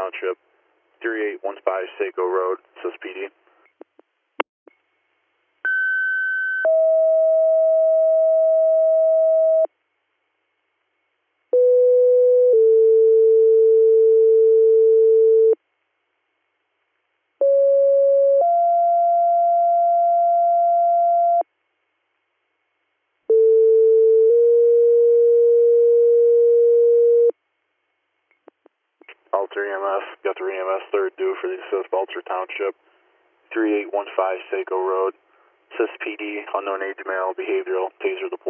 Township, 3815 Saco Road, SSPD. Alter EMS, Guthrie EMS, 3rd due for the assist Alter Township, 3815 Saco Road, SSPD, unknown age male, behavioral, taser deployed.